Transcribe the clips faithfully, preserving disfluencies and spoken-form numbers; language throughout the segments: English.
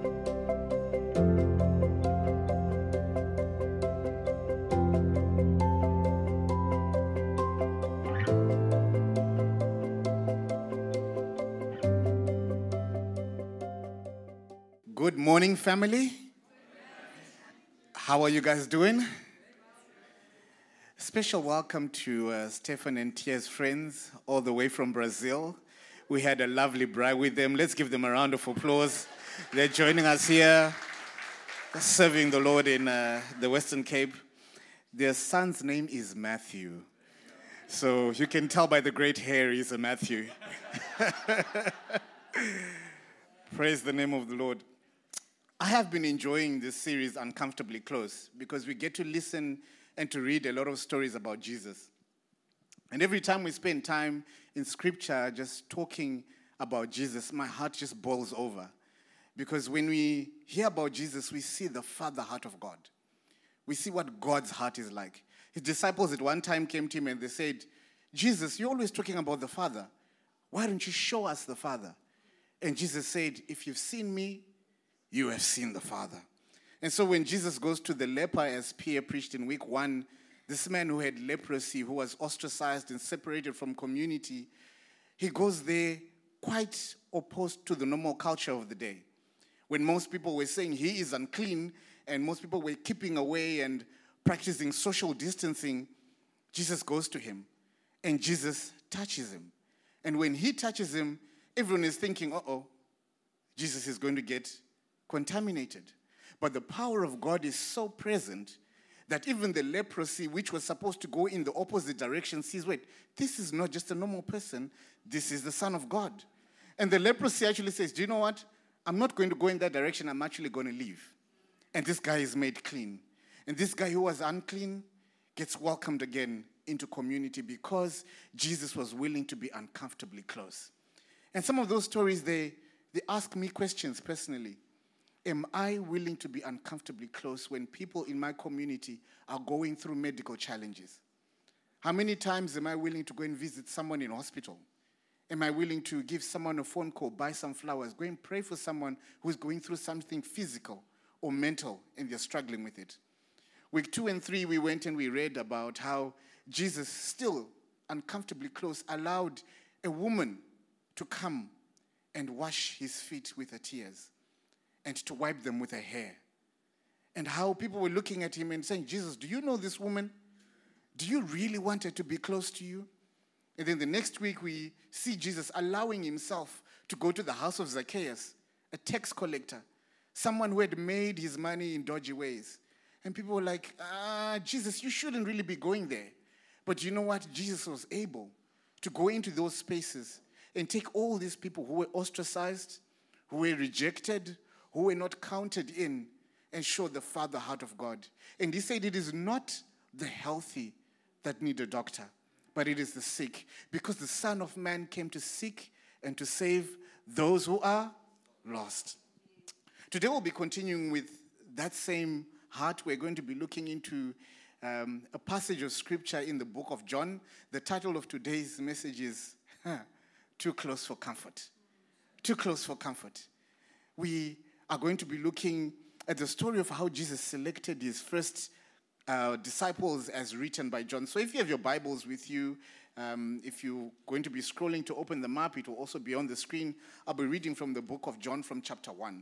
Good morning, family. How are you guys doing? Special welcome to uh, Stefan and Tia's friends all the way from Brazil. We had a lovely bride with them. Let's give them a round of applause. They're joining us here, serving the Lord in uh, the Western Cape. Their son's name is Matthew. So you can tell by the great hair he's a Matthew. Praise the name of the Lord. I have been enjoying this series Uncomfortably Close because we get to listen and to read a lot of stories about Jesus. And every time we spend time in Scripture just talking about Jesus, my heart just boils over. Because when we hear about Jesus, we see the Father heart of God. We see what God's heart is like. His disciples at one time came to him and they said, Jesus, you're always talking about the Father. Why don't you show us the Father? And Jesus said, if you've seen me, you have seen the Father. And so when Jesus goes to the leper, as Pierre preached in week one, this man who had leprosy, who was ostracized and separated from community, he goes there quite opposed to the normal culture of the day. When most people were saying he is unclean and most people were keeping away and practicing social distancing, Jesus goes to him and Jesus touches him. And when he touches him, everyone is thinking, uh-oh, Jesus is going to get contaminated. But the power of God is so present that even the leprosy, which was supposed to go in the opposite direction, sees, wait, this is not just a normal person. This is the Son of God. And the leprosy actually says, do you know what? I'm not going to go in that direction. I'm actually going to leave. And this guy is made clean. And this guy who was unclean gets welcomed again into community because Jesus was willing to be uncomfortably close. And some of those stories, they, they ask me questions personally. Am I willing to be uncomfortably close when people in my community are going through medical challenges? How many times am I willing to go and visit someone in hospital? Am I willing to give someone a phone call, buy some flowers, go and pray for someone who's going through something physical or mental and they're struggling with it? Week two and three, we went and we read about how Jesus, still uncomfortably close, allowed a woman to come and wash his feet with her tears and to wipe them with her hair. And how people were looking at him and saying, Jesus, do you know this woman? Do you really want her to be close to you? And then the next week we see Jesus allowing himself to go to the house of Zacchaeus, a tax collector, someone who had made his money in dodgy ways. And people were like, ah, Jesus, you shouldn't really be going there. But you know what? Jesus was able to go into those spaces and take all these people who were ostracized, who were rejected, who were not counted in, and show the Father heart of God. And he said it is not the healthy that need a doctor, but it is the sick. Because the Son of Man came to seek and to save those who are lost. Today we'll be continuing with that same heart. We're going to be looking into um, a passage of Scripture in the book of John. The title of today's message is huh, Too Close for Comfort. Too Close for Comfort. We are going to be looking at the story of how Jesus selected his first uh, disciples as written by John. So if you have your Bibles with you, um, if you're going to be scrolling to open them up, it will also be on the screen. I'll be reading from the book of John from chapter one.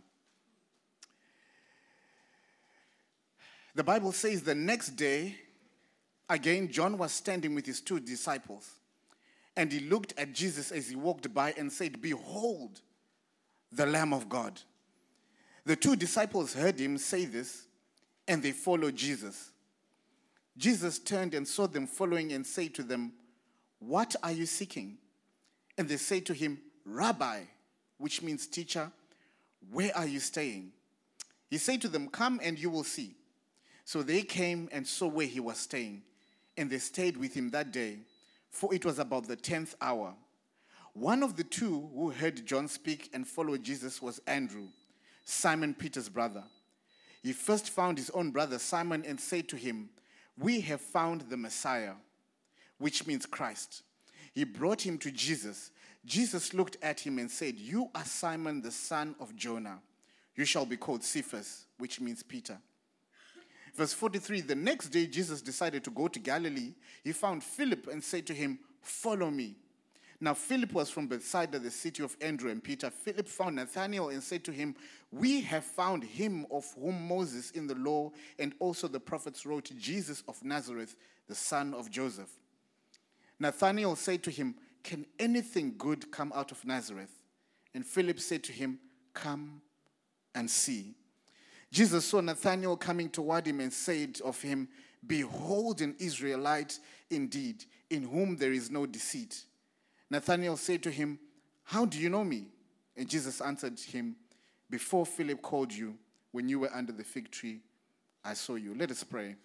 The Bible says the next day, again, John was standing with his two disciples. And he looked at Jesus as he walked by and said, behold, the Lamb of God. The two disciples heard him say this, and they followed Jesus. Jesus turned and saw them following and said to them, what are you seeking? And they said to him, Rabbi, which means teacher, where are you staying? He said to them, come and you will see. So they came and saw where he was staying, and they stayed with him that day, for it was about the tenth hour. One of the two who heard John speak and followed Jesus was Andrew, Simon Peter's brother. He first found his own brother Simon and said to him, we have found the Messiah, which means Christ. He brought him to Jesus. Jesus looked at him and said, you are Simon the son of Jonah. You shall be called Cephas, which means Peter. Verse forty-three, the next day Jesus decided to go to Galilee. He found Philip and said to him, follow me. Now Philip was from Bethsaida, the city of Andrew and Peter. Philip found Nathanael and said to him, we have found him of whom Moses in the law and also the prophets wrote, Jesus of Nazareth, the son of Joseph. Nathanael said to him, can anything good come out of Nazareth? And Philip said to him, come and see. Jesus saw Nathanael coming toward him and said of him, behold an Israelite indeed, in whom there is no deceit. Nathanael said to him, how do you know me? And Jesus answered him, before Philip called you, when you were under the fig tree, I saw you. Let us pray.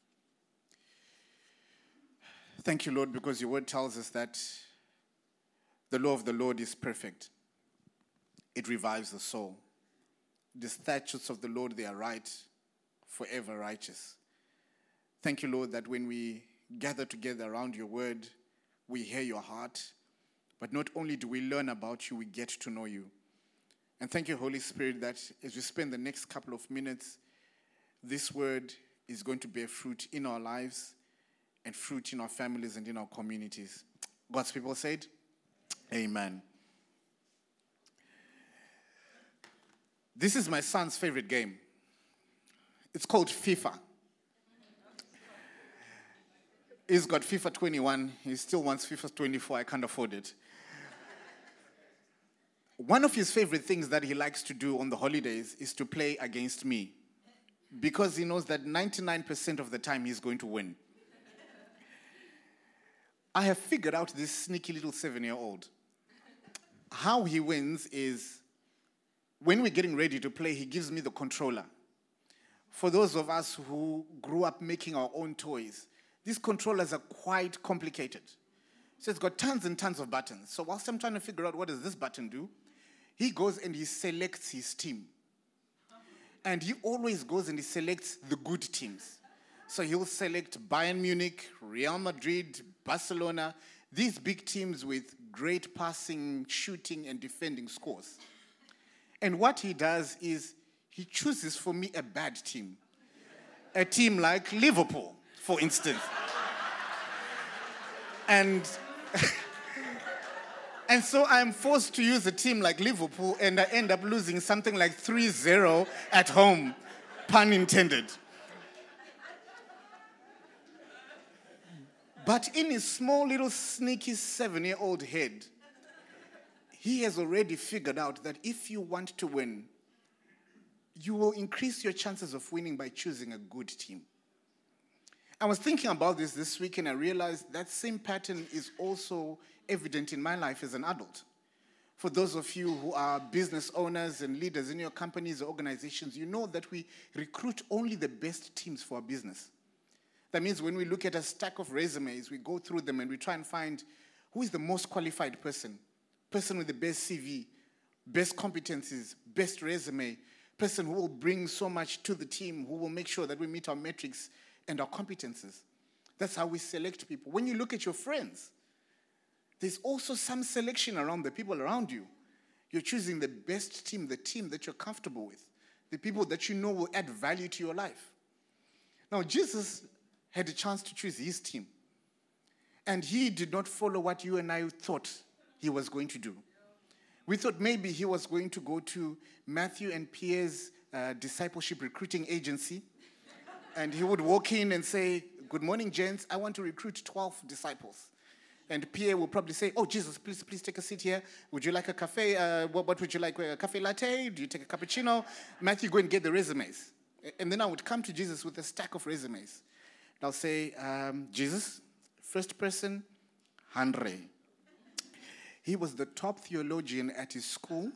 Thank you, Lord, because your word tells us that the law of the Lord is perfect. It revives the soul. The statutes of the Lord, they are right, forever righteous. Thank you, Lord, that when we gather together around your word, we hear your heart. But not only do we learn about you, we get to know you. And thank you, Holy Spirit, that as we spend the next couple of minutes, this word is going to bear fruit in our lives and fruit in our families and in our communities. God's people said, amen. This is my son's favorite game. It's called FIFA. He's got FIFA twenty-one. He still wants FIFA twenty-four. I can't afford it. One of his favorite things that he likes to do on the holidays is to play against me, because he knows that ninety-nine percent of the time he's going to win. I have figured out this sneaky little seven-year-old. How he wins is, when we're getting ready to play, he gives me the controller. For those of us who grew up making our own toys, these controllers are quite complicated. So it's got tons and tons of buttons. So whilst I'm trying to figure out what does this button do, he goes and he selects his team. And he always goes and he selects the good teams. So he'll select Bayern Munich, Real Madrid, Barcelona, these big teams with great passing, shooting, and defending scores. And what he does is he chooses for me a bad team. A team like Liverpool, for instance. and, and so I'm forced to use a team like Liverpool, and I end up losing something like three zero at home, pun intended. But in his small little sneaky seven-year-old head, he has already figured out that if you want to win, you will increase your chances of winning by choosing a good team. I was thinking about this this week, and I realized that same pattern is also evident in my life as an adult. For those of you who are business owners and leaders in your companies or organizations, you know that we recruit only the best teams for our business. That means when we look at a stack of resumes, we go through them and we try and find who is the most qualified person, person with the best C V, best competencies, best resume, person who will bring so much to the team, who will make sure that we meet our metrics and our competencies. That's how we select people. When you look at your friends, there's also some selection around the people around you. You're choosing the best team, the team that you're comfortable with, the people that you know will add value to your life. Now, Jesus had a chance to choose his team. And he did not follow what you and I thought he was going to do. We thought maybe he was going to go to Matthew and Pierre's uh, discipleship recruiting agency, and he would walk in and say, good morning, gents, I want to recruit twelve disciples. And Pierre will probably say, oh, Jesus, please, please take a seat here. Would you like a cafe? Uh, what, what would you like? A cafe latte? Do you take a cappuccino? Matthew, go and get the resumes. And then I would come to Jesus with a stack of resumes. And I'll say, um, Jesus, first person, Andre. He was the top theologian at his school.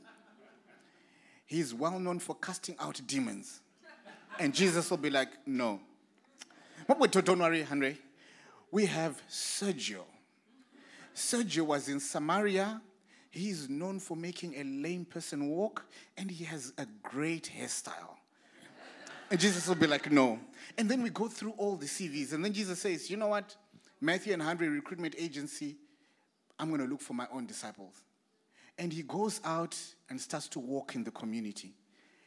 He's well known for casting out demons. And Jesus will be like, no. But wait, don't worry, Andre. We have Sergio. Sergio was in Samaria. He is known for making a lame person walk, and he has a great hairstyle. And Jesus will be like, no. And then we go through all the C Vs, and then Jesus says, you know what? Matthew and Andre Recruitment Agency, I'm going to look for my own disciples. And he goes out and starts to walk in the community.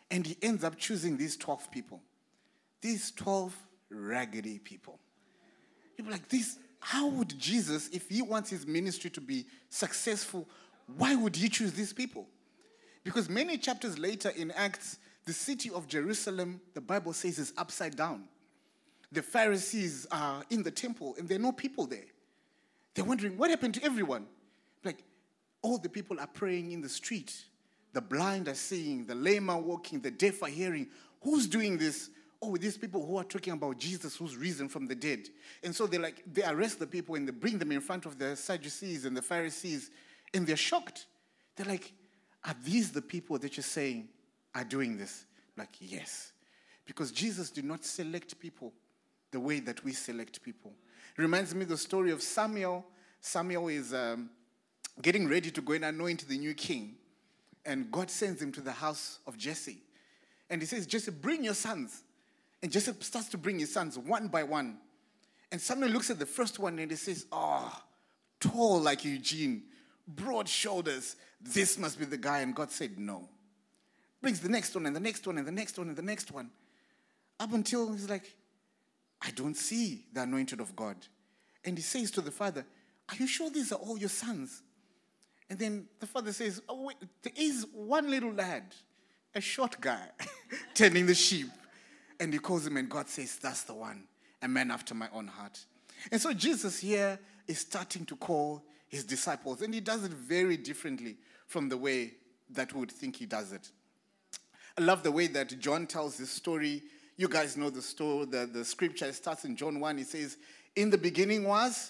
And he ends up choosing these twelve people. These twelve raggedy people. You're like, this, how would Jesus, if he wants his ministry to be successful, why would he choose these people? Because many chapters later in Acts, the city of Jerusalem, the Bible says, is upside down. The Pharisees are in the temple and there are no people there. They're wondering, what happened to everyone? Like, all the people are praying in the street. The blind are seeing, the lame are walking, the deaf are hearing. Who's doing this? Oh, these people who are talking about Jesus who's risen from the dead. And so they like they arrest the people and they bring them in front of the Sadducees and the Pharisees, and they're shocked. They're like, are these the people that you're saying are doing this? Like, yes. Because Jesus did not select people the way that we select people. It reminds me of the story of Samuel. Samuel is um, getting ready to go and anoint the new king. And God sends him to the house of Jesse. And he says, Jesse, bring your sons. And Jesse starts to bring his sons one by one. And Samuel looks at the first one and he says, oh, tall like Eugene, broad shoulders. This must be the guy. And God said, no. Brings the next one and the next one and the next one and the next one. Up until he's like, I don't see the anointed of God. And he says to the father, are you sure these are all your sons? And then the father says, oh, wait, there is one little lad, a short guy, tending the sheep. And he calls him and God says, that's the one, a man after my own heart. And so Jesus here is starting to call his disciples. And he does it very differently from the way that we would think he does it. I love the way that John tells this story. You guys know the story, the, the scripture starts in John one. It says, in the beginning was,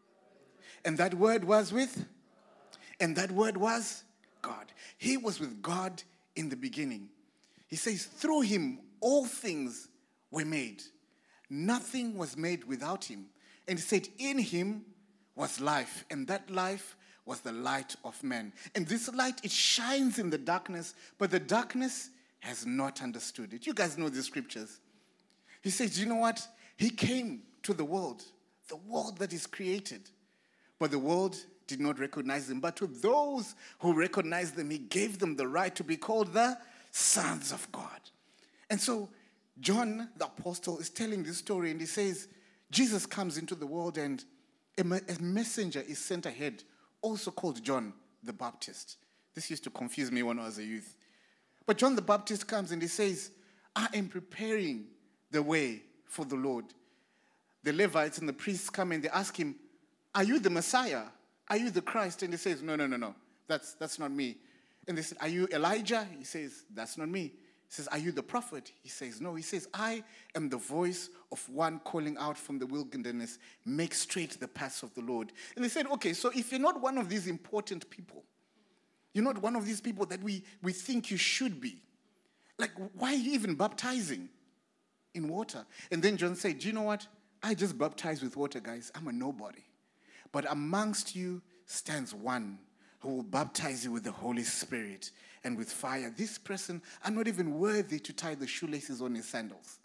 and that word was with, and that word was God. He was with God in the beginning. He says, through him, all things were made. Nothing was made without him. And he said, in him was life, and that life was the light of men. And this light, it shines in the darkness, but the darkness has not understood it. You guys know the scriptures. He says, you know what? He came to the world, the world that is created, but the world did not recognize him. But to those who recognized them, he gave them the right to be called the sons of God. And so John, the apostle, is telling this story, and he says, Jesus comes into the world, and a, a messenger is sent ahead, also called John the Baptist. This used to confuse me when I was a youth. But John the Baptist comes and he says, I am preparing the way for the Lord. The Levites and the priests come and they ask him, are you the Messiah? Are you the Christ? And he says, no, no, no, no. That's, that's not me. And they said, are you Elijah? He says, that's not me. He says, are you the prophet? He says, no. He says, I am the voice of one calling out from the wilderness, make straight the paths of the Lord. And they said, okay, so if you're not one of these important people, you're not one of these people that we, we think you should be, like, why are you even baptizing in water? And then John said, do you know what? I just baptize with water, guys. I'm a nobody. But amongst you stands one who will baptize you with the Holy Spirit and with fire. This person, I'm not even worthy to tie the shoelaces on his sandals.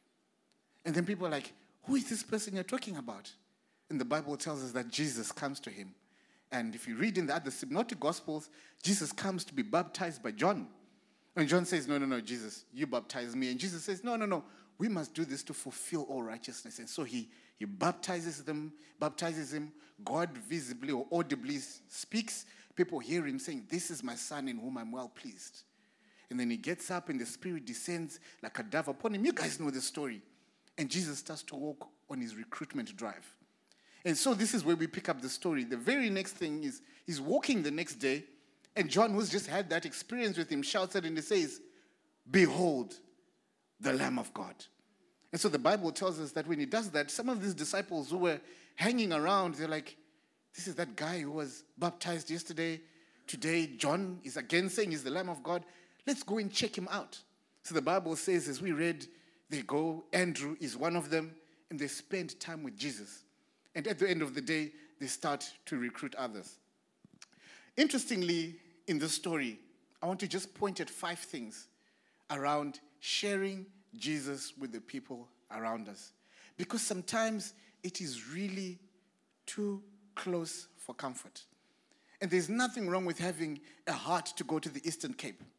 And then people are like, who is this person you're talking about? And the Bible tells us that Jesus comes to him. And if you read in the other synoptic gospels, Jesus comes to be baptized by John. And John says, no, no, no, Jesus, you baptize me. And Jesus says, no, no, no, we must do this to fulfill all righteousness. And so he, he baptizes them, baptizes him. God visibly or audibly speaks. People hear him saying, this is my son in whom I'm well pleased. And then he gets up and the Spirit descends like a dove upon him. You guys know the story. And Jesus starts to walk on his recruitment drive. And so this is where we pick up the story. The very next thing is he's walking the next day, and John, who's just had that experience with him, shouts out and he says, behold, the Lamb of God. And so the Bible tells us that when he does that, some of these disciples who were hanging around, they're like, this is that guy who was baptized yesterday. Today, John is again saying he's the Lamb of God. Let's go and check him out. So the Bible says, as we read, they go, Andrew is one of them, and they spend time with Jesus. And at the end of the day, they start to recruit others. Interestingly, in this story, I want to just point at five things around sharing Jesus with the people around us. Because sometimes it is really too close for comfort. And there's nothing wrong with having a heart to go to the Eastern Cape.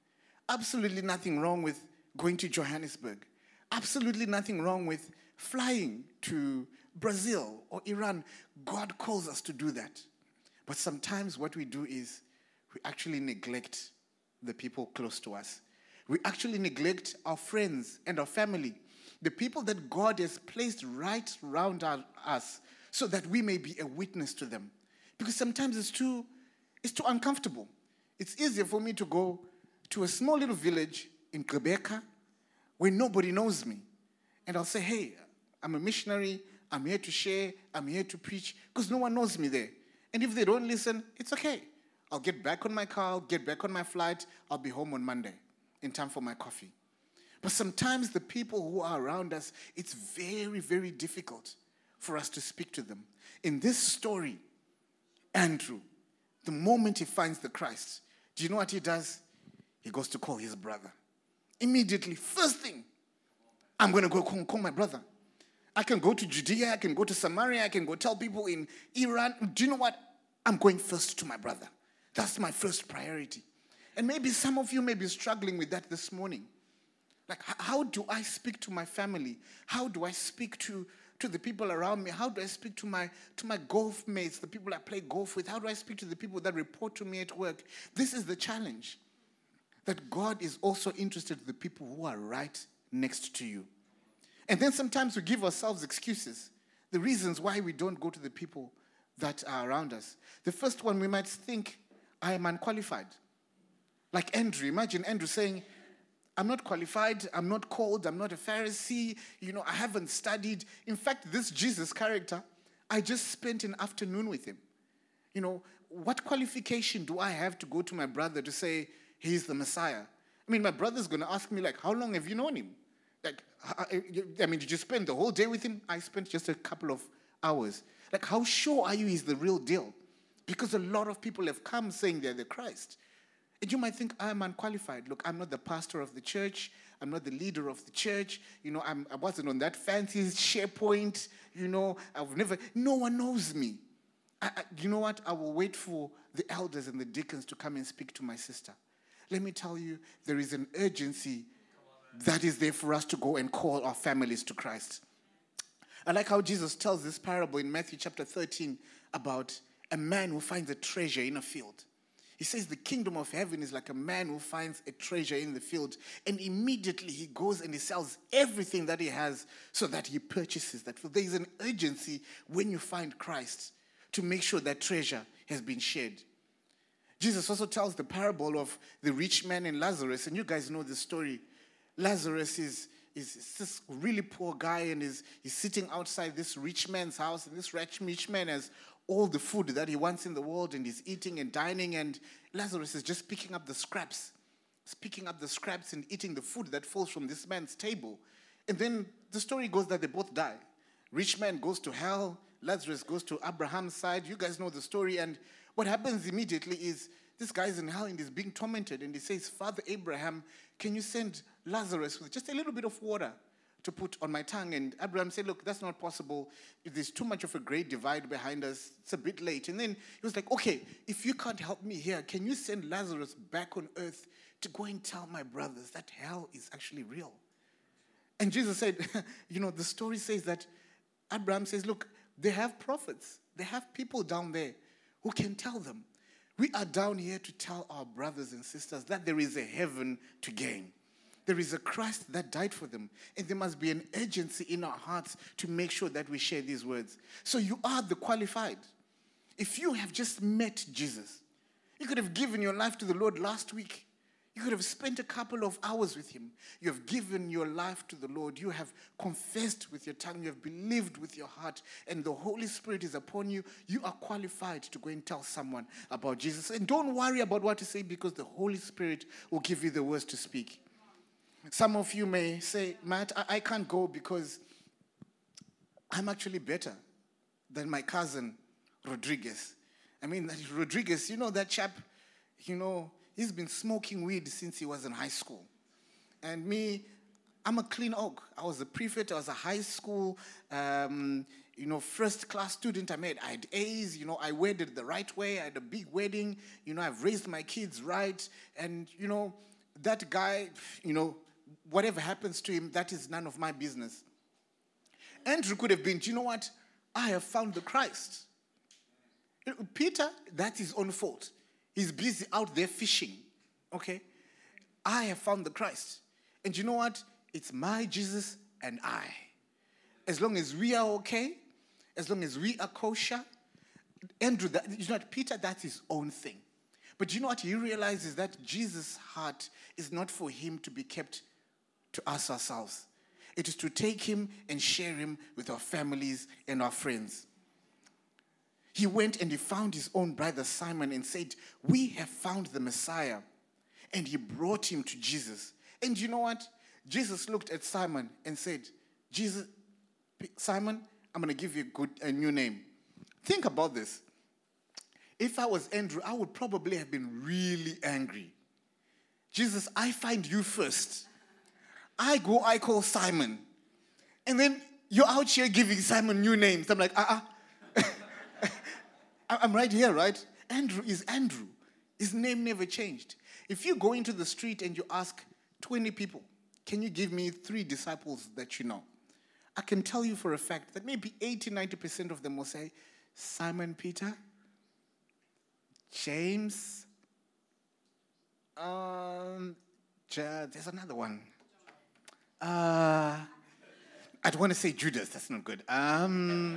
Absolutely nothing wrong with going to Johannesburg. Absolutely nothing wrong with flying to Brazil or Iran. God calls us to do that. But sometimes what we do is we actually neglect the people close to us. We actually neglect our friends and our family, the people that God has placed right around our, us so that we may be a witness to them. Because sometimes it's too, it's too uncomfortable. It's easier for me to go to a small little village in Quebec where nobody knows me. And I'll say, hey, I'm a missionary. I'm here to share. I'm here to preach. Because no one knows me there. And if they don't listen, it's okay. I'll get back on my car. I'll get back on my flight. I'll be home on Monday in time for my coffee. But sometimes the people who are around us, it's very, very difficult for us to speak to them. In this story, Andrew, the moment he finds the Christ, do you know what he does? He goes to call his brother. Immediately, first thing, I'm going to go call my brother. I can go to Judea, I can go to Samaria, I can go tell people in Iran. Do you know what? I'm going first to my brother. That's my first priority. And maybe some of you may be struggling with that this morning. Like, how do I speak to my family? How do I speak to, to the people around me? How do I speak to my, to my golf mates, the people I play golf with? How do I speak to the people that report to me at work? This is the challenge. That God is also interested in the people who are right next to you. And then sometimes we give ourselves excuses, the reasons why we don't go to the people that are around us. The first one, we might think, I am unqualified. Like Andrew, imagine Andrew saying, I'm not qualified, I'm not called, I'm not a Pharisee, you know, I haven't studied. In fact, this Jesus character, I just spent an afternoon with him. You know, what qualification do I have to go to my brother to say he's the Messiah? I mean, my brother's going to ask me, like, how long have you known him? Like, I mean, did you spend the whole day with him? I spent just a couple of hours. Like, how sure are you he's the real deal? Because a lot of people have come saying they're the Christ. And you might think, I'm unqualified. Look, I'm not the pastor of the church. I'm not the leader of the church. You know, I'm, I wasn't on that fancy SharePoint. You know, I've never, no one knows me. I, I, you know what? I will wait for the elders and the deacons to come and speak to my sister. Let me tell you, there is an urgency that is there for us to go and call our families to Christ. I like how Jesus tells this parable in Matthew chapter thirteen about a man who finds a treasure in a field. He says the kingdom of heaven is like a man who finds a treasure in the field, and immediately he goes and he sells everything that he has so that he purchases that field. There is an urgency when you find Christ to make sure that treasure has been shared. Jesus also tells the parable of the rich man and Lazarus, and you guys know the story. Lazarus is, is, is this really poor guy, and is he's sitting outside this rich man's house, and this rich, rich man has all the food that he wants in the world, and he's eating and dining, and Lazarus is just picking up the scraps. He's picking up the scraps and eating the food that falls from this man's table. And then the story goes that they both die. Rich man goes to hell. Lazarus goes to Abraham's side. You guys know the story. And what happens immediately is this guy's in hell and he's being tormented. And he says, Father Abraham, can you send Lazarus with just a little bit of water to put on my tongue? And Abraham said, look, that's not possible. There's too much of a great divide behind us. It's a bit late. And then he was like, okay, if you can't help me here, can you send Lazarus back on earth to go and tell my brothers that hell is actually real? And Jesus said, you know, the story says that Abraham says, look, they have prophets. They have people down there who can tell them. We are down here to tell our brothers and sisters that there is a heaven to gain. There is a Christ that died for them. And there must be an urgency in our hearts to make sure that we share these words. So you are the qualified. If you have just met Jesus, you could have given your life to the Lord last week. You could have spent a couple of hours with him. You have given your life to the Lord. You have confessed with your tongue. You have believed with your heart. And the Holy Spirit is upon you. You are qualified to go and tell someone about Jesus. And don't worry about what to say, because the Holy Spirit will give you the words to speak. Some of you may say, Matt, I, I can't go because I'm actually better than my cousin Rodriguez. I mean, Rodriguez, you know that chap, you know, he's been smoking weed since he was in high school. And me, I'm a clean oak. I was a prefect. I was a high school, um, you know, first-class student. I made, I had A's. You know, I wedded the right way. I had a big wedding. You know, I've raised my kids right. And, you know, that guy, you know, whatever happens to him, that is none of my business. Andrew could have been, do you know what? I have found the Christ. Peter, that's his own fault. He's busy out there fishing. Okay? I have found the Christ. And you know what? It's my Jesus and I. As long as we are okay, as long as we are kosher, Andrew, that, you know what? Peter, that's his own thing. But you know what? He realizes that Jesus' heart is not for him to be kept to us ourselves. It is to take him and share him with our families and our friends. He went and he found his own brother Simon and said, we have found the Messiah. And he brought him to Jesus. And you know what? Jesus looked at Simon and said, Jesus, Simon, I'm going to give you a, good, a new name. Think about this. If I was Andrew, I would probably have been really angry. Jesus, I find you first. I go, I call Simon. And then you're out here giving Simon new names. I'm like, uh-uh. I'm right here, right? Andrew is Andrew. His name never changed. If you go into the street and you ask twenty people, can you give me three disciples that you know? I can tell you for a fact that maybe eighty, ninety percent of them will say, Simon Peter, James, um, there's another one. Uh, I don't want to say Judas, that's not good. Um,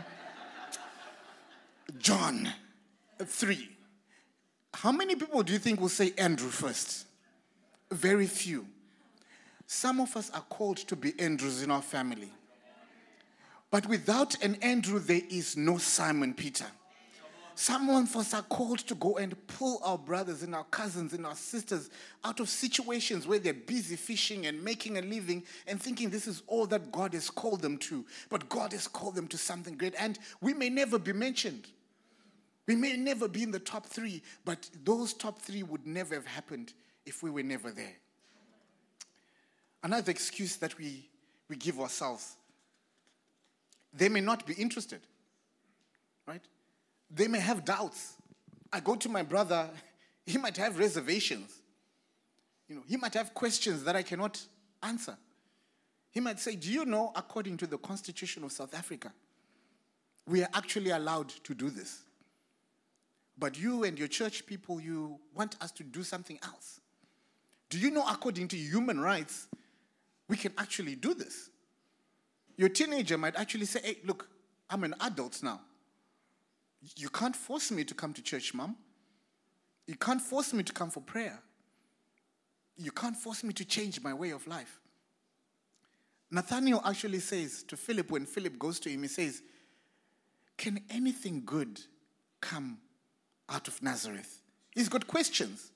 John, three. How many people do you think will say Andrew first? Very few. Some of us are called to be Andrews in our family. But without an Andrew, there is no Simon Peter. Some of us are called to go and pull our brothers and our cousins and our sisters out of situations where they're busy fishing and making a living and thinking this is all that God has called them to. But God has called them to something great. And we may never be mentioned. We may never be in the top three, but those top three would never have happened if we were never there. Another excuse that we, we give ourselves, they may not be interested, right? They may have doubts. I go to my brother, he might have reservations. You know, he might have questions that I cannot answer. He might say, do you know, according to the Constitution of South Africa, we are actually allowed to do this. But you and your church people, you want us to do something else. Do you know, according to human rights, we can actually do this? Your teenager might actually say, hey, look, I'm an adult now. You can't force me to come to church, Mom. You can't force me to come for prayer. You can't force me to change my way of life. Nathanael actually says to Philip, when Philip goes to him, he says, can anything good come out of Nazareth? He's got questions.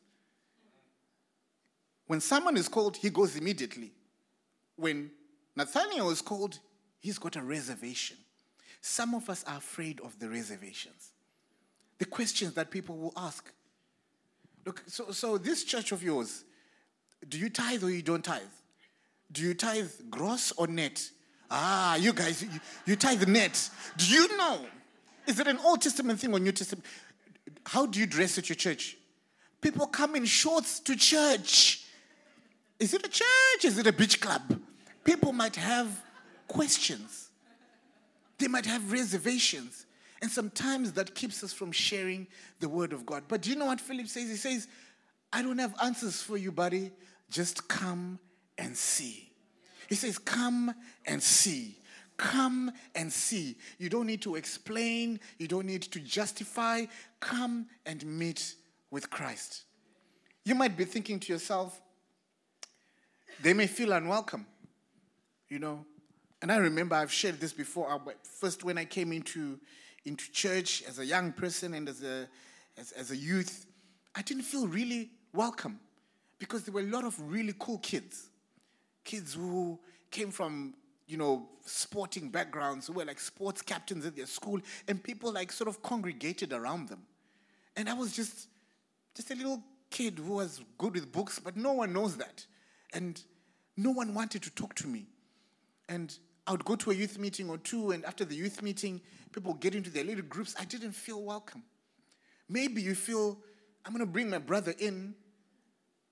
When someone is called, he goes immediately. When Nathanael is called, he's got a reservation. Some of us are afraid of the reservations. The questions that people will ask. Look, so, so this church of yours, do you tithe or you don't tithe? Do you tithe gross or net? Ah, you guys, you, you tithe net. Do you know? Is it an Old Testament thing or New Testament? How do you dress at your church? People come in shorts to church. Is it a church? Is it a beach club? People might have questions. They might have reservations. And sometimes that keeps us from sharing the word of God. But do you know what Philip says? He says, I don't have answers for you, buddy. Just come and see. He says, come and see. Come and see. You don't need to explain. You don't need to justify. Come and meet with Christ. You might be thinking to yourself, they may feel unwelcome, you know. And I remember I've shared this before. First, when I came into, into church as a young person and as a, as, as a youth, I didn't feel really welcome because there were a lot of really cool kids. Kids who came from, you know, sporting backgrounds, who were like sports captains at their school, and people like sort of congregated around them. And I was just, just a little kid who was good with books, but no one knows that. And no one wanted to talk to me. And I would go to a youth meeting or two, and after the youth meeting, people get into their little groups. I didn't feel welcome. Maybe you feel, I'm going to bring my brother in to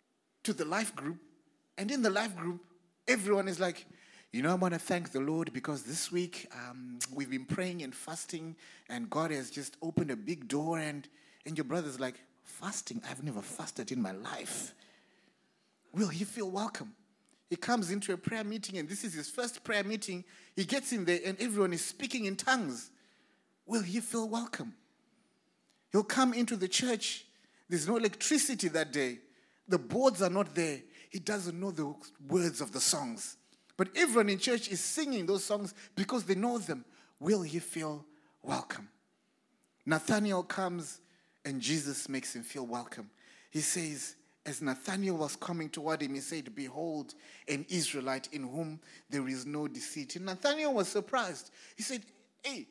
to the life group, and in the life group, everyone is like, you know, I want to thank the Lord because this week um, we've been praying and fasting, and God has just opened a big door. And, and your brother's like, fasting? I've never fasted in my life. Will he feel welcome? He comes into a prayer meeting, and this is his first prayer meeting. He gets in there, and everyone is speaking in tongues. Will he feel welcome? He'll come into the church. There's no electricity that day. The boards are not there. He doesn't know the words of the songs. But everyone in church is singing those songs because they know them. Will he feel welcome? Nathanael comes and Jesus makes him feel welcome. He says, as Nathanael was coming toward him, he said, behold, an Israelite in whom there is no deceit. And Nathanael was surprised. He said, hey,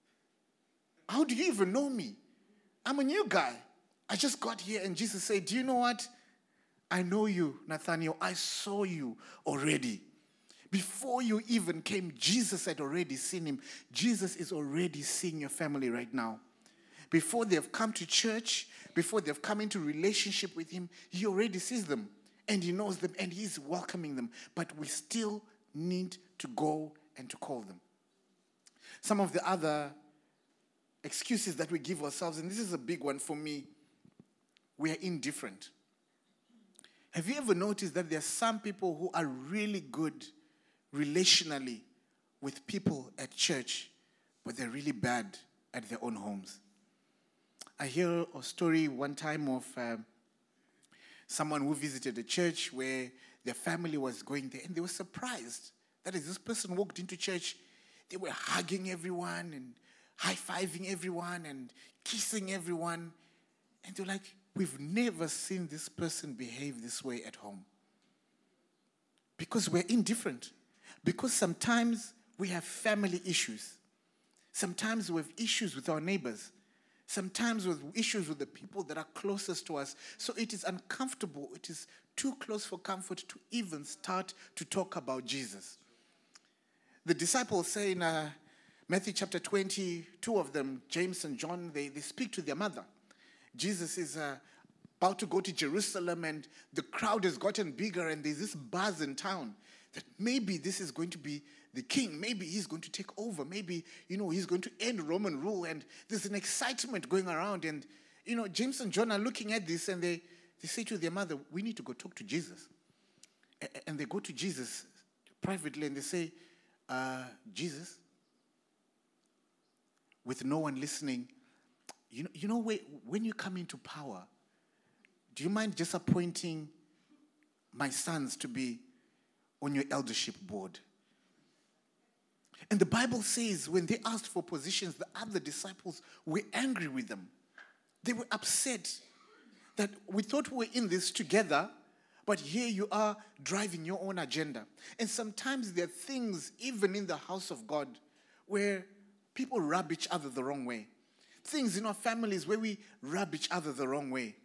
how do you even know me? I'm a new guy. I just got here. And Jesus said, do you know what? I know you, Nathanael. I saw you already. Before you even came, Jesus had already seen him. Jesus is already seeing your family right now. Before they've come to church, before they've come into relationship with him, he already sees them and he knows them and he's welcoming them. But we still need to go and to call them. Some of the other excuses that we give ourselves, and this is a big one for me, we are indifferent. Have you ever noticed that there are some people who are really good relationally with people at church, but they're really bad at their own homes? I hear a story one time of um, someone who visited a church where their family was going there, and they were surprised that as this person walked into church, they were hugging everyone and high-fiving everyone and kissing everyone. And they're like, we've never seen this person behave this way at home. Because we're indifferent. Because sometimes we have family issues. Sometimes we have issues with our neighbors. Sometimes we have issues with the people that are closest to us. So it is uncomfortable. It is too close for comfort to even start to talk about Jesus. The disciples say in uh, Matthew chapter twenty, two of them, James and John, they, they speak to their mother. Jesus is uh, about to go to Jerusalem, and the crowd has gotten bigger, and there's this buzz in town that maybe this is going to be the king. Maybe he's going to take over. Maybe, you know, he's going to end Roman rule, and there's an excitement going around. And, you know, James and John are looking at this, and they, they say to their mother, we need to go talk to Jesus. And they go to Jesus privately, and they say, uh, Jesus, with no one listening, you know, you know when you come into power, do you mind just appointing my sons to be on your eldership board? And the Bible says when they asked for positions, the other disciples were angry with them. They were upset that we thought we were in this together, but here you are driving your own agenda. And sometimes there are things, even in the house of God, where people rub each other the wrong way. Things in our families where we rub each other the wrong way.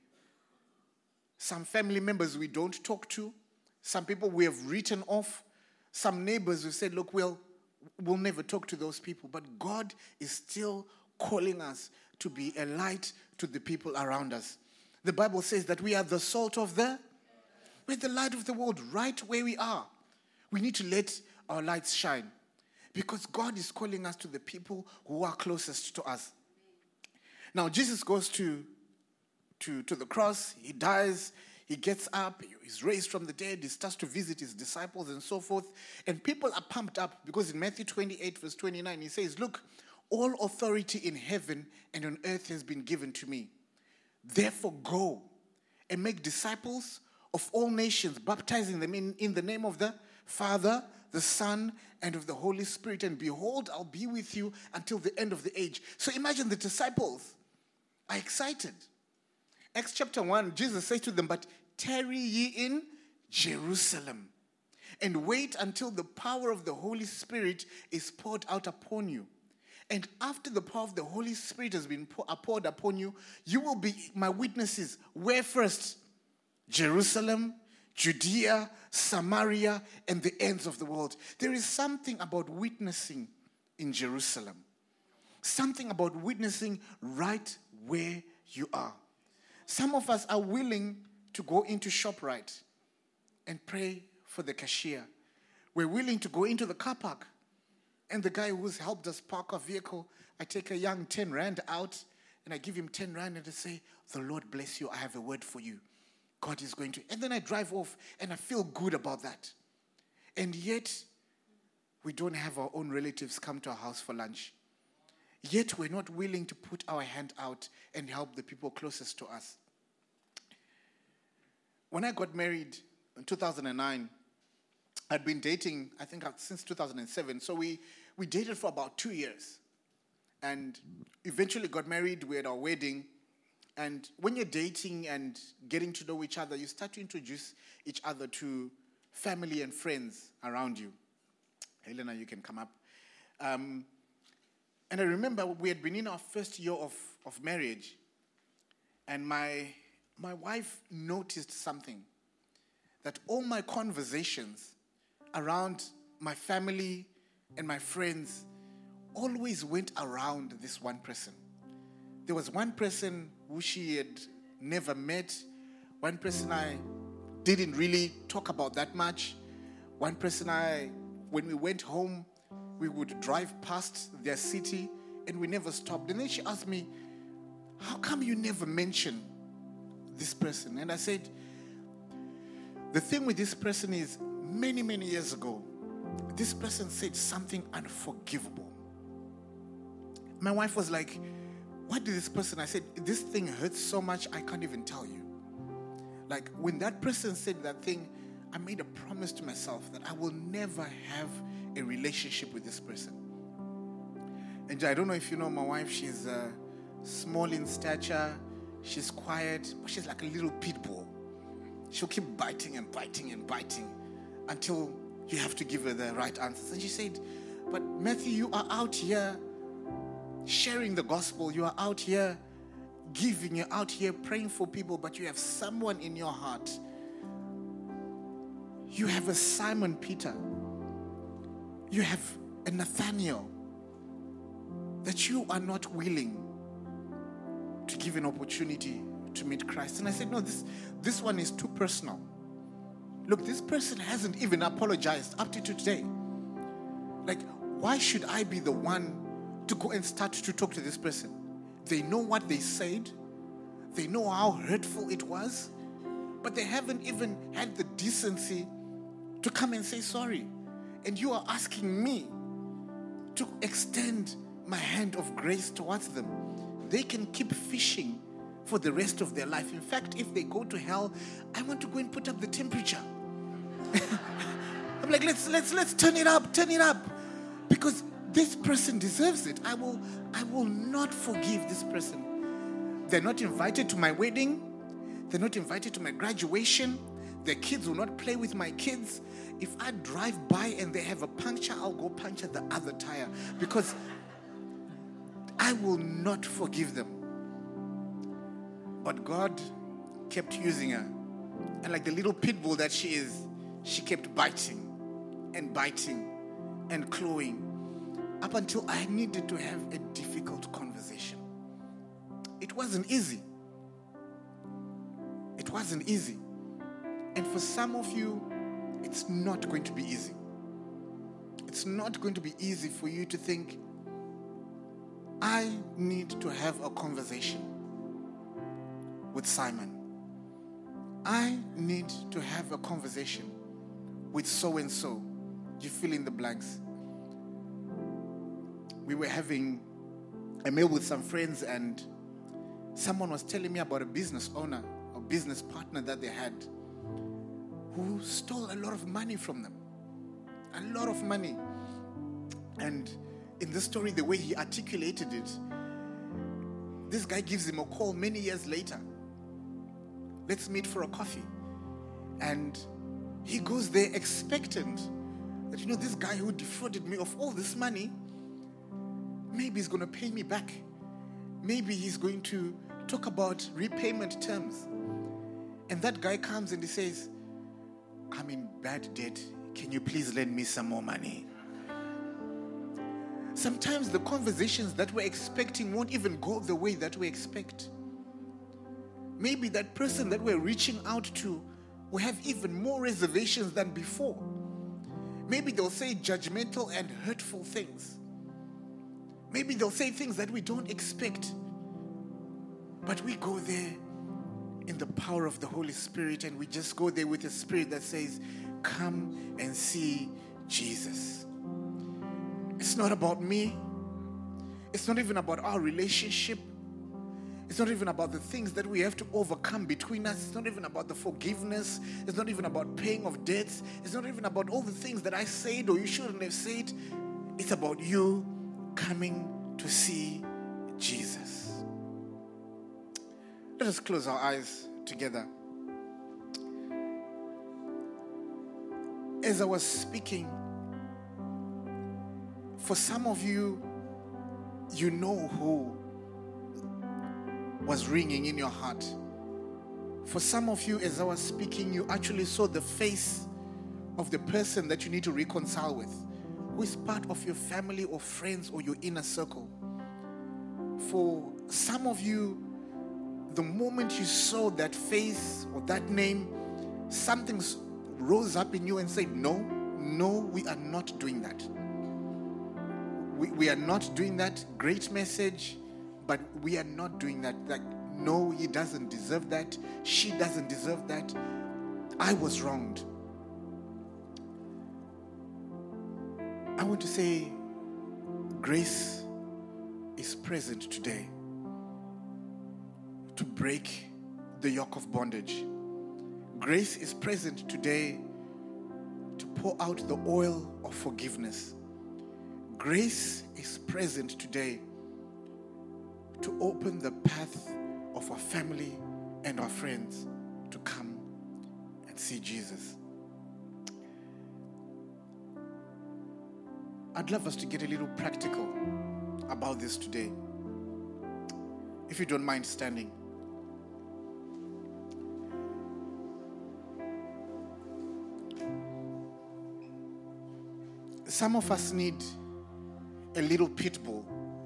Some family members we don't talk to. Some people we have written off. Some neighbors who said, look, we'll, we'll never talk to those people. But God is still calling us to be a light to the people around us. The Bible says that we are the salt of the, we're the light of the world right where we are. We need to let our lights shine because God is calling us to the people who are closest to us. Now, Jesus goes to, to, to the cross. He dies. He gets up. He's raised from the dead. He starts to visit his disciples and so forth. And people are pumped up because in Matthew twenty-eight, verse twenty-nine, he says, look, all authority in heaven and on earth has been given to me. Therefore, go and make disciples of all nations, baptizing them in, in the name of the Father, the Son, and of the Holy Spirit. And behold, I'll be with you until the end of the age. So imagine the disciples are excited. Acts chapter one, Jesus says to them, but tarry ye in Jerusalem and wait until the power of the Holy Spirit is poured out upon you. And after the power of the Holy Spirit has been poured upon you, you will be my witnesses. Where first? Jerusalem, Judea, Samaria, and the ends of the world. There is something about witnessing in Jerusalem. Something about witnessing right where you are. Some of us are willing to go into ShopRite and pray for the cashier. We're willing to go into the car park, and the guy who's helped us park our vehicle, I take a young ten rand out, and I give him ten rand and I say, the Lord bless you, I have a word for you. God is going to, and then I drive off, and I feel good about that. And yet, we don't have our own relatives come to our house for lunch. Yet, we're not willing to put our hand out and help the people closest to us. When I got married in two thousand nine, I'd been dating, I think, since two thousand seven. So we, we dated for about two years. And eventually got married. We had our wedding. And when you're dating and getting to know each other, you start to introduce each other to family and friends around you. Helena, you can come up. Um, and I remember we had been in our first year of, of marriage. And my, my wife noticed something. That all my conversations around my family and my friends always went around this one person. There was one person who she had never met, one person I didn't really talk about that much, one person I, when we went home, we would drive past their city and we never stopped. And then she asked me, how come you never mention this person? And I said, the thing with this person is, many, many years ago, this person said something unforgivable. My wife was like, what did this person? I said, this thing hurts so much, I can't even tell you. Like, when that person said that thing, I made a promise to myself that I will never have a relationship with this person. And I don't know if you know my wife, she's uh, small in stature, she's quiet, but she's like a little pit bull. She'll keep biting and biting and biting until you have to give her the right answers. And she said, but Matthew, you are out here sharing the gospel. You are out here giving. You're out here praying for people, but you have someone in your heart. You have a Simon Peter. You have a Nathaniel that you are not willing to give an opportunity to meet Christ. And I said, no, this, this one is too personal. Look, this person hasn't even apologized up to today. Like, why should I be the one to go and start to talk to this person? They know what they said. They know how hurtful it was. But they haven't even had the decency to come and say sorry. And you are asking me to extend my hand of grace towards them. They can keep fishing for the rest of their life. In fact, if they go to hell, I want to go and put up the temperature. I'm like, let's let's let's turn it up, turn it up. Because this person deserves it. I will I will not forgive this person. They're not invited to my wedding. They're not invited to my graduation. Their kids will not play with my kids. If I drive by and they have a puncture, I'll go puncture the other tire. Because I will not forgive them. But God kept using her. And like the little pit bull that she is, she kept biting and biting and clawing up until I needed to have a difficult conversation. It wasn't easy. It wasn't easy. And for some of you, it's not going to be easy. It's not going to be easy for you to think, I need to have a conversation with Simon. I need to have a conversation with so-and-so. You fill in the blanks. We were having a meal with some friends and someone was telling me about a business owner or business partner that they had who stole a lot of money from them. A lot of money. And in the story, the way he articulated it, this guy gives him a call many years later. Let's meet for a coffee. And he goes there expectant that, you know, this guy who defrauded me of all this money, maybe he's going to pay me back. Maybe he's going to talk about repayment terms. And that guy comes and he says, I'm in bad debt. Can you please lend me some more money? Sometimes the conversations that we're expecting won't even go the way that we expect. Maybe that person that we're reaching out to will have even more reservations than before. Maybe they'll say judgmental and hurtful things. Maybe they'll say things that we don't expect. But we go there in the power of the Holy Spirit, and we just go there with a spirit that says, come and see Jesus. It's not about me. It's not even about our relationship. It's not even about the things that we have to overcome between us. It's not even about the forgiveness. It's not even about paying of debts. It's not even about all the things that I said or you shouldn't have said. It's about you coming to see Jesus. Let us close our eyes together. As I was speaking, for some of you, you know who was ringing in your heart. For some of you, as I was speaking, you actually saw the face of the person that you need to reconcile with, who is part of your family or friends or your inner circle. For some of you, the moment you saw that face or that name, something rose up in you and said, no, no, we are not doing that. We, we are not doing that. Great message. But we are not doing that. Like, no, he doesn't deserve that. She doesn't deserve that. I was wronged. I want to say, grace is present today to break the yoke of bondage. Grace is present today to pour out the oil of forgiveness. Grace is present today to open the path of our family and our friends to come and see Jesus. I'd love us to get a little practical about this today. If you don't mind standing. Some of us need a little pit bull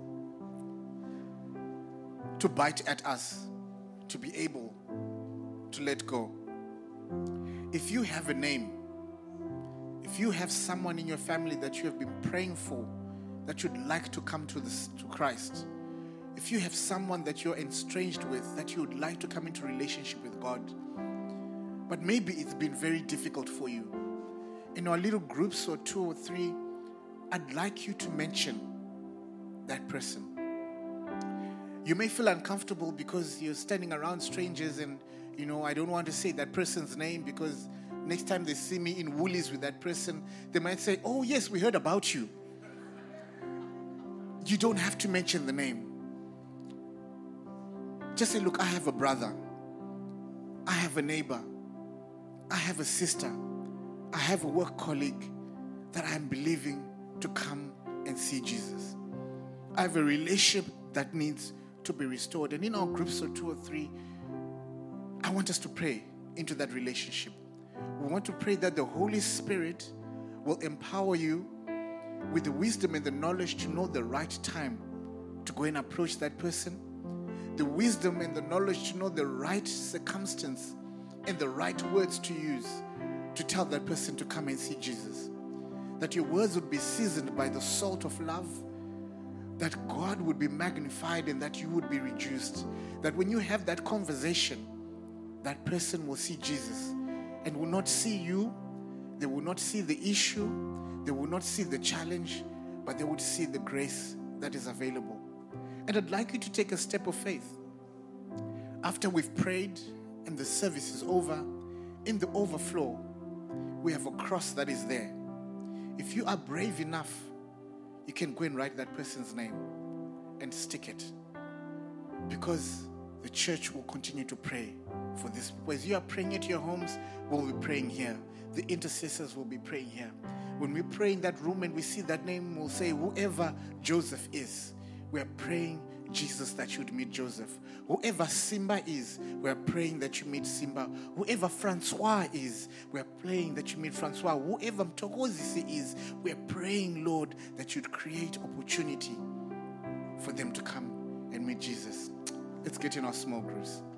to bite at us, to be able to let go. If you have a name, if you have someone in your family that you have been praying for, that you'd like to come to this, to Christ, if you have someone that you're estranged with, that you would like to come into relationship with God, but maybe it's been very difficult for you, in our little groups or two or three, I'd like you to mention that person. You may feel uncomfortable because you're standing around strangers and, you know, I don't want to say that person's name because next time they see me in Woolies with that person, they might say, oh yes, we heard about you. You don't have to mention the name. Just say, look, I have a brother. I have a neighbor. I have a sister. I have a work colleague that I'm believing to come and see Jesus. I have a relationship that needs to be restored. And in our groups of two or three, I want us to pray into that relationship. We want to pray that the Holy Spirit will empower you with the wisdom and the knowledge to know the right time to go and approach that person, the wisdom and the knowledge to know the right circumstance and the right words to use to tell that person to come and see Jesus. That your words would be seasoned by the salt of love, that God would be magnified and that you would be reduced. That when you have that conversation, that person will see Jesus and will not see you. They will not see the issue. They will not see the challenge, but they would see the grace that is available. And I'd like you to take a step of faith. After we've prayed and the service is over, in the overflow, we have a cross that is there. If you are brave enough, you can go and write that person's name and stick it. Because the church will continue to pray for this. As you are praying at your homes, we'll be praying here. The intercessors will be praying here. When we pray in that room and we see that name, we'll say, whoever Joseph is, we are praying, Jesus, that you'd meet Joseph. Whoever Simba is, we are praying that you meet Simba. Whoever Francois is, we are praying that you meet Francois. Whoever Mtokozisi is, we are praying, Lord, that you'd create opportunity for them to come and meet Jesus. Let's get in our small groups.